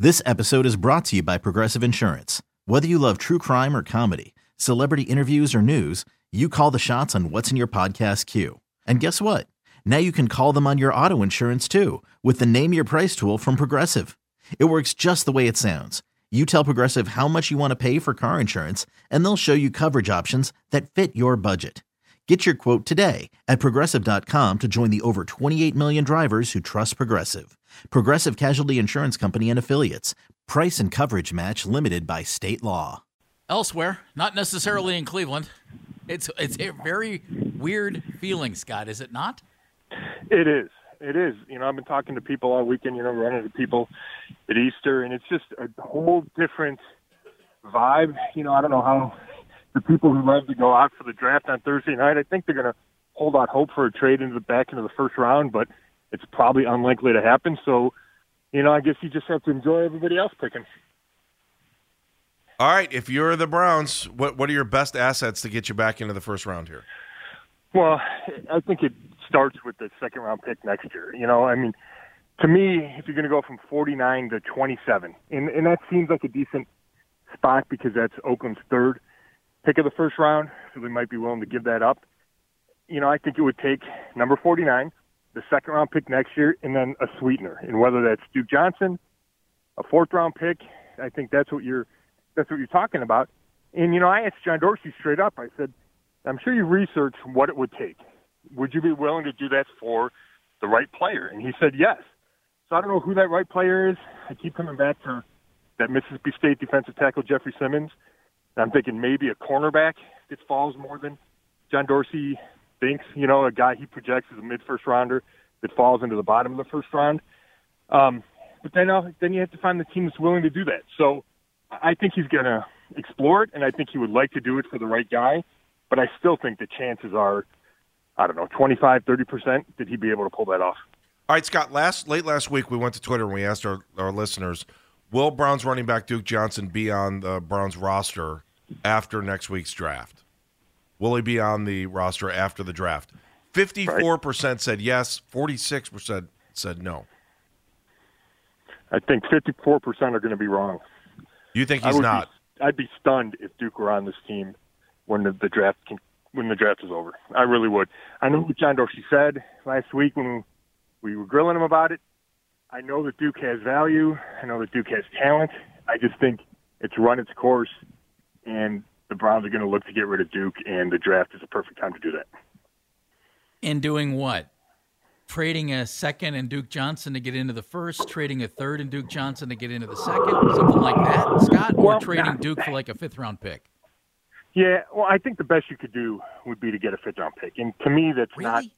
This episode is brought to you by Progressive Insurance. Whether you love true crime or comedy, celebrity interviews or news, you call the shots on what's in your podcast queue. And guess what? Now you can call them on your auto insurance too with the Name Your Price tool from Progressive. It works just the way it sounds. You tell Progressive how much you want to pay for car insurance, and they'll show you coverage options that fit your budget. Get your quote today at Progressive.com to join the over 28 million drivers who trust Progressive. Progressive Casualty Insurance Company and Affiliates. Price and coverage match limited by state law. Elsewhere, not necessarily in Cleveland. It's a very weird feeling, Scott, is it not? It is. It is. You know, I've been talking to people all weekend, running into people at Easter, and it's just a whole different vibe. I don't know how the people who love to go out for the draft on Thursday night, I think they're going to hold out hope for a trade back into the first round, but it's probably unlikely to happen. So, I guess you just have to enjoy everybody else picking. All right, if you're the Browns, what are your best assets to get you back into the first round here? Well, I think it starts with the second-round pick next year. To me, if you're going to go from 49 to 27, and that seems like a decent spot because that's Oakland's third pick of the first round, so they might be willing to give that up. I think it would take number 49, the second-round pick next year, and then a sweetener. And whether that's Duke Johnson, a fourth-round pick, I think that's what you're talking about. And, I asked John Dorsey straight up. I said, I'm sure you researched what it would take. Would you be willing to do that for the right player? And he said yes. So I don't know who that right player is. I keep coming back to that Mississippi State defensive tackle, Jeffrey Simmons. I'm thinking maybe a cornerback that falls more than John Dorsey thinks. A guy he projects as a mid-first rounder that falls into the bottom of the first round. But then you have to find the team that's willing to do that. So I think he's going to explore it, and I think he would like to do it for the right guy. But I still think the chances are, 25, 30% that he'd be able to pull that off. All right, Scott, late last week we went to Twitter and we asked our listeners, will Browns running back Duke Johnson be on the Browns roster after next week's draft? Will he be on the roster after the draft? 54% said yes, 46% said no. I think 54% are going to be wrong. You think he's not? I'd be stunned if Duke were on this team when the draft is over. I really would. I know what John Dorsey said last week when we were grilling him about it. I know that Duke has value. I know that Duke has talent. I just think it's run its course, and the Browns are going to look to get rid of Duke, and the draft is a perfect time to do that. In doing what? Trading a second and Duke Johnson to get into the first, trading a third and Duke Johnson to get into the second, something like that, Scott? Or trading Duke for like a fifth-round pick? Yeah, well, I think the best you could do would be to get a fifth-round pick. And to me, that's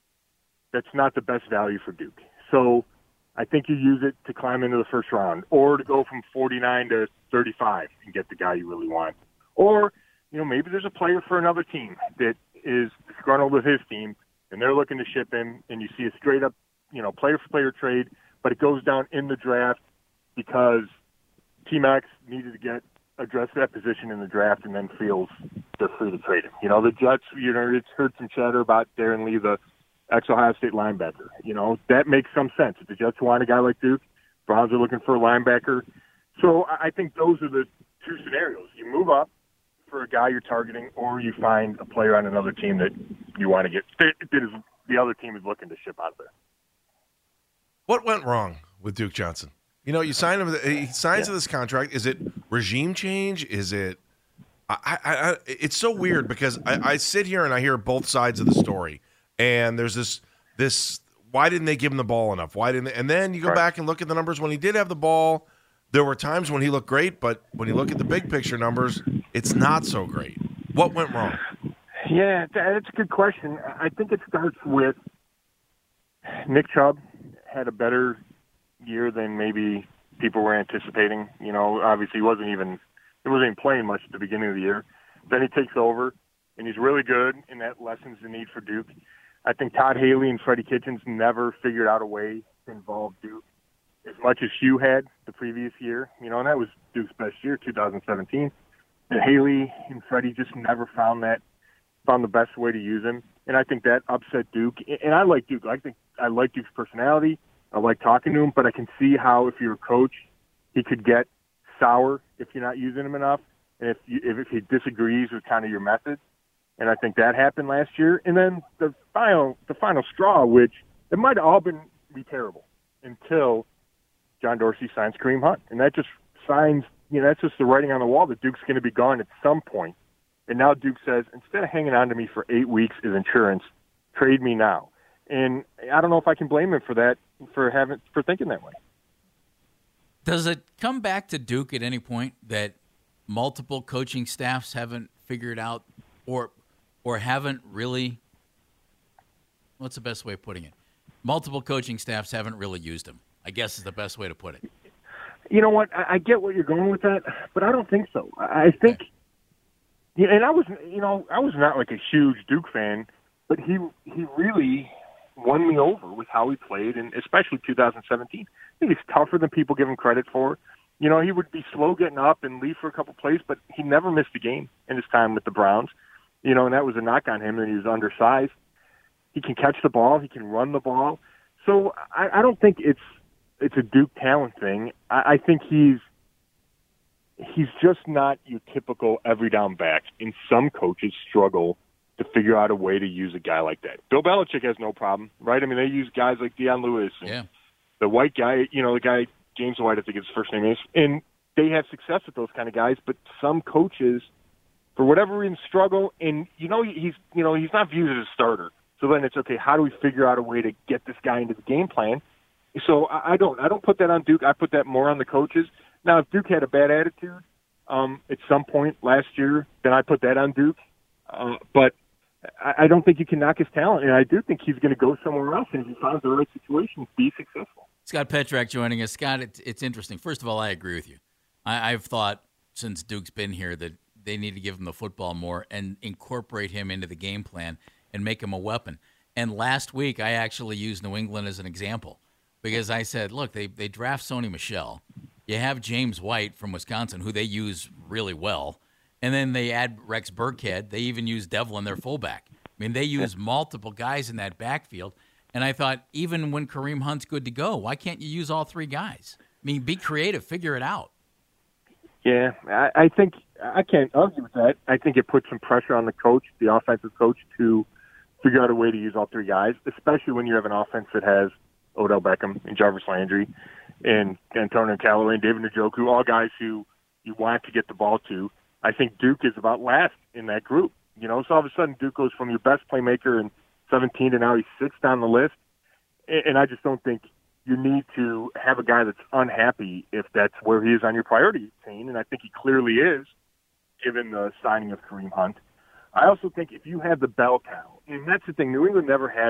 not the best value for Duke. So I think you use it to climb into the first round or to go from 49 to 35 and get the guy you really want. Or, maybe there's a player for another team that is disgruntled with his team and they're looking to ship him, and you see a straight-up, player-for-player trade, but it goes down in the draft because Team X needed to address that position in the draft and then feels they're free to trade him. The Jets, it's heard some chatter about Darren Lee, the ex-Ohio State linebacker. That makes some sense. If the Jets want a guy like Duke, Browns are looking for a linebacker. So I think those are the two scenarios. You move up for a guy you're targeting, or you find a player on another team that you want to get that is the other team is looking to ship out of there. What went wrong with Duke Johnson? You sign him. He signs to this contract. Is it regime change? Is it? It's so weird because I sit here and I hear both sides of the story, and there's this. Why didn't they give him the ball enough? Why didn't they? And then you go back and look at the numbers when he did have the ball. There were times when he looked great, but when you look at the big picture numbers, it's not so great. What went wrong? Yeah, that's a good question. I think it starts with Nick Chubb had a better year than maybe people were anticipating. Obviously he wasn't even playing much at the beginning of the year. Then he takes over, and he's really good, and that lessens the need for Duke. I think Todd Haley and Freddie Kitchens never figured out a way to involve Duke as much as Hugh had the previous year, and that was Duke's best year, 2017. And Haley and Freddie just never found the best way to use him, and I think that upset Duke. And I like Duke. I like Duke's personality. I like talking to him, but I can see how if you're a coach he could get sour if you're not using him enough, and if he disagrees with kind of your methods. And I think that happened last year. And then the final straw, which it might have all be terrible until John Dorsey signs Kareem Hunt, and that just that's just the writing on the wall that Duke's going to be gone at some point. And now Duke says, instead of hanging on to me for 8 weeks as insurance, trade me now. And I don't know if I can blame him for that, for thinking that way. Does it come back to Duke at any point that multiple coaching staffs haven't figured out or haven't really, what's the best way of putting it? Multiple coaching staffs haven't really used him, I guess is the best way to put it. You know what? I get what you're going with that, but I don't think so. I think, and I was not like a huge Duke fan, but he really won me over with how he played, and especially 2017. I think he's tougher than people give him credit for. You know, he would be slow getting up and leave for a couple plays, but he never missed a game in his time with the Browns. You know, and that was a knock on him, and he was undersized. He can catch the ball. He can run the ball. So I don't think it's a Duke talent thing. I think he's just not your typical every down back. And some coaches struggle to figure out a way to use a guy like that. Bill Belichick has no problem, right? I mean, they use guys like Deion Lewis and the white guy, the guy James White, I think his first name is, and they have success with those kind of guys. But some coaches, for whatever reason, struggle. And he's not viewed as a starter. So then it's okay. How do we figure out a way to get this guy into the game plan? So I don't put that on Duke. I put that more on the coaches. Now, if Duke had a bad attitude at some point last year, then I put that on Duke. But I don't think you can knock his talent, and I do think he's going to go somewhere else, and if he finds the right situation, be successful. Scott Petrak joining us. Scott, it's interesting. First of all, I agree with you. I've thought since Duke's been here that they need to give him the football more and incorporate him into the game plan and make him a weapon. And last week, I actually used New England as an example because I said, look, they draft Sony Michel. You have James White from Wisconsin, who they use really well. And then they add Rex Burkhead. They even use Devlin, their fullback. I mean, they use multiple guys in that backfield. And I thought, even when Kareem Hunt's good to go, why can't you use all three guys? I mean, be creative, figure it out. Yeah, I think I can't argue with that. I think it puts some pressure on the coach, the offensive coach, to figure out a way to use all three guys, especially when you have an offense that has Odell Beckham and Jarvis Landry and Antonio Callaway and David Njoku, all guys who you want to get the ball to. I think Duke is about last in that group. So all of a sudden Duke goes from your best playmaker in 17 to now he's sixth on the list. And I just don't think you need to have a guy that's unhappy if that's where he is on your priority chain. And I think he clearly is, given the signing of Kareem Hunt. I also think if you have the bell cow, and that's the thing, New England never has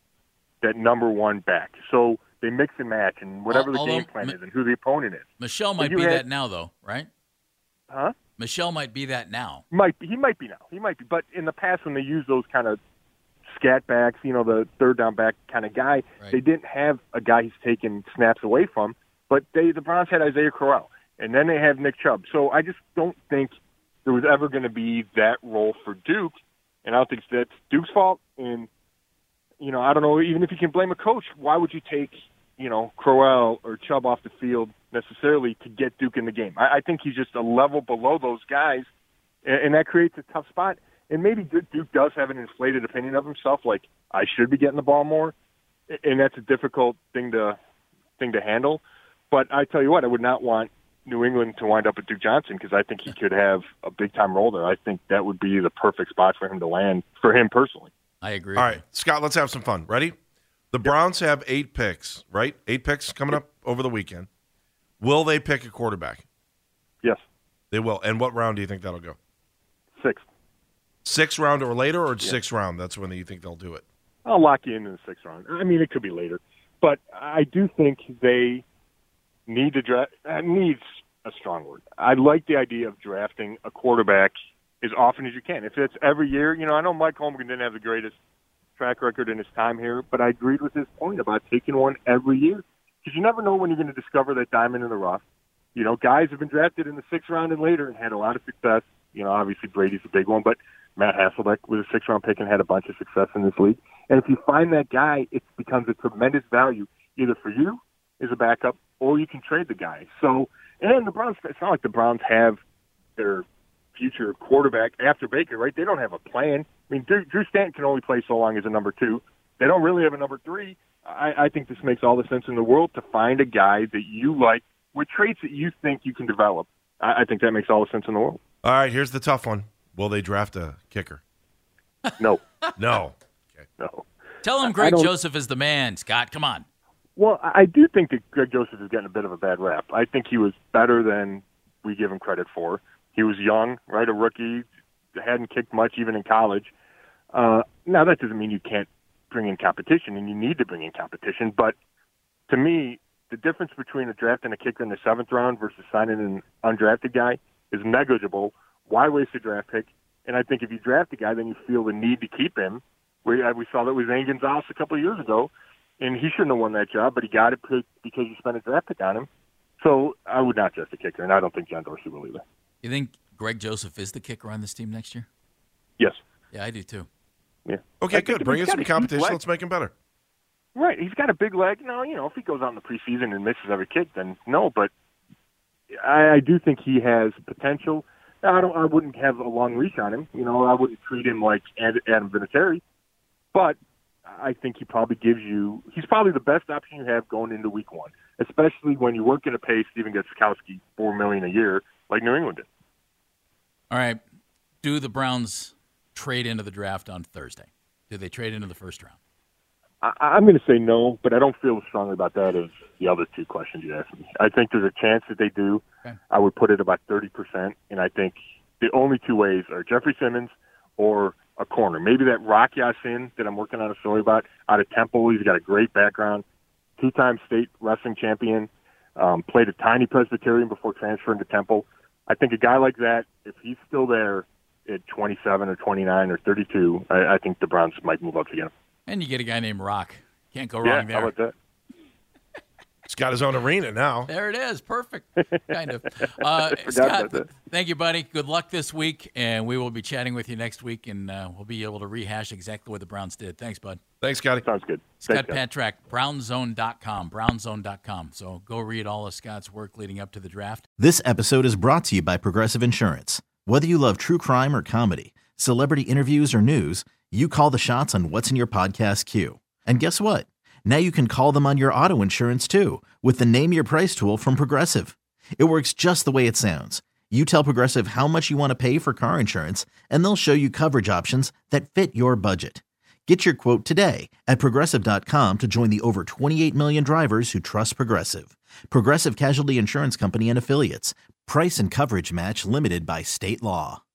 that number one back. So they mix and match and whatever the game plan is and who the opponent is. Michelle might be that now, though, right? Huh? Michelle might be that now. He might be now. But in the past, when they used those kind of scat backs, the third down back kind of guy, right, they didn't have a guy he's taking snaps away from. But the Browns had Isaiah Crowell, and then they have Nick Chubb. So I just don't think there was ever going to be that role for Duke, and I don't think that's Duke's fault. And I don't know, even if you can blame a coach, why would you take Crowell or Chubb off the field necessarily to get Duke in the game? I think he's just a level below those guys, and that creates a tough spot. And maybe Duke does have an inflated opinion of himself, like I should be getting the ball more, and that's a difficult thing to handle. But I tell you what, I would not want New England to wind up with Duke Johnson because I think he could have a big-time role there. I think that would be the perfect spot for him to land, for him personally. I agree. All right, Scott, let's have some fun. Ready? The Browns have 8 picks, right? 8 picks coming up over the weekend. Will they pick a quarterback? Yes. They will. And what round do you think that'll go? 6th. 6th round or later, or 6th round? That's when you think they'll do it. I'll lock you into the 6th round. I mean, it could be later. But I do think they need to draft. Needs a strong word. I like the idea of drafting a quarterback as often as you can. If it's every year, I know Mike Holmgren didn't have the greatest track record in his time here, but I agreed with his point about taking one every year because you never know when you're going to discover that diamond in the rough. Guys have been drafted in the 6th round and later and had a lot of success. Obviously Brady's a big one, but Matt Hasselbeck was a 6th round pick and had a bunch of success in this league. And if you find that guy, it becomes a tremendous value either for you as a backup or you can trade the guy. So, and the Browns, it's not like the Browns have their future quarterback after Baker, right? They don't have a plan. I mean, Drew Stanton can only play so long as a number 2. They don't really have a number 3. I think this makes all the sense in the world to find a guy that you like with traits that you think you can develop. I think that makes all the sense in the world. All right, here's the tough one. Will they draft a kicker? No. No. Okay. No. Tell him Greg Joseph is the man, Scott. Come on. Well, I do think that Greg Joseph is getting a bit of a bad rap. I think he was better than we give him credit for. He was young, right, a rookie, hadn't kicked much even in college. Now, that doesn't mean you can't bring in competition, and you need to bring in competition. But to me, the difference between drafting a kicker in the 7th round versus signing an undrafted guy is negligible. Why waste a draft pick? And I think if you draft a guy, then you feel the need to keep him. We saw that with Zane Gonzalez a couple of years ago, and he shouldn't have won that job, but he got it because you spent a draft pick on him. So I would not draft a kicker, and I don't think John Dorsey will either. You think Greg Joseph is the kicker on this team next year? Yes. Yeah, I do too. Yeah. Okay, good. Bring in some competition. Let's make him better. Right. He's got a big leg. Now, if he goes out in the preseason and misses every kick, then no. But I do think he has potential. I wouldn't have a long leash on him. I wouldn't treat him like Adam Vinatieri. But I think he's probably the best option you have going into week 1, especially when you weren't going to pay Stephen Gostkowski $4 million a year like New England did. All right. Do the Browns trade into the draft on Thursday? Do they trade into the first round? I'm going to say no, but I don't feel as strongly about that as the other 2 questions you asked me. I think there's a chance that they do. Okay. I would put it about 30%, and I think the only 2 ways are Jeffrey Simmons or a corner. Maybe that Rock Ya-Sin that I'm working on a story about out of Temple. He's got a great background, 2-time state wrestling champion, played at Tiny Presbyterian before transferring to Temple. I think a guy like that, if he's still there at 27 or 29 or 32, I think the Browns might move up to get him. And you get a guy named Rock. Can't go wrong there. How about that? He's got his own arena now. There it is. Perfect. Kind of. Scott, thank you, buddy. Good luck this week, and we will be chatting with you next week, and we'll be able to rehash exactly what the Browns did. Thanks, bud. Thanks, Scotty. Sounds good. Scott Patrak, brownzone.com. So go read all of Scott's work leading up to the draft. This episode is brought to you by Progressive Insurance. Whether you love true crime or comedy, celebrity interviews or news, you call the shots on what's in your podcast queue. And guess what? Now you can call them on your auto insurance too with the Name Your Price tool from Progressive. It works just the way it sounds. You tell Progressive how much you want to pay for car insurance, and they'll show you coverage options that fit your budget. Get your quote today at Progressive.com to join the over 28 million drivers who trust Progressive. Progressive Casualty Insurance Company and Affiliates. Price and coverage match limited by state law.